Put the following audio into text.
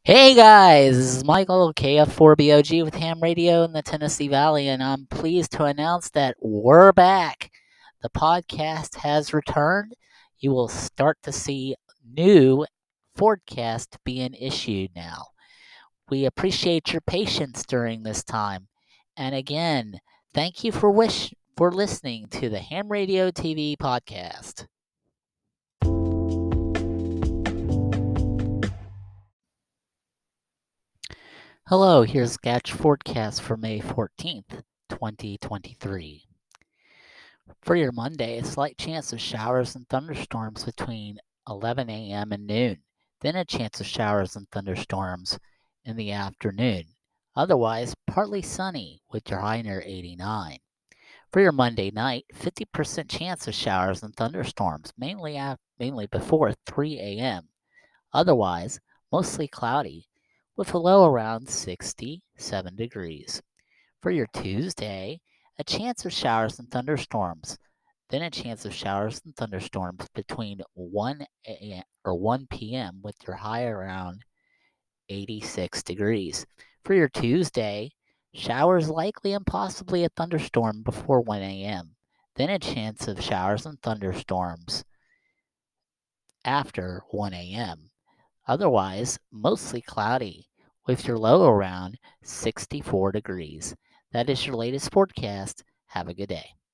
Hey guys, this is Michael, KF4BOG with Ham Radio in the Tennessee Valley, and I'm pleased to announce that we're back. The podcast has returned. You will start to see new forecasts being issued now. We appreciate your patience during this time. And again, thank you for listening to the Ham Radio TV podcast. Hello, here's Sketch Forecast for May 14th, 2023. For your Monday, a slight chance of showers and thunderstorms between 11 a.m. and noon, then a chance of showers and thunderstorms in the afternoon. Otherwise, partly sunny with your high near 89. For your Monday night, 50% chance of showers and thunderstorms, mainly before 3 a.m. Otherwise, mostly cloudy with a low around 67 degrees. For your Tuesday, a chance of showers and thunderstorms, then a chance of showers and thunderstorms between 1 a.m. or 1 p.m. with your high around 86 degrees. For your Tuesday, showers likely and possibly a thunderstorm before 1 a.m., then a chance of showers and thunderstorms after 1 a.m. Otherwise, mostly cloudy with your low around 64 degrees. That is your latest forecast. Have a good day.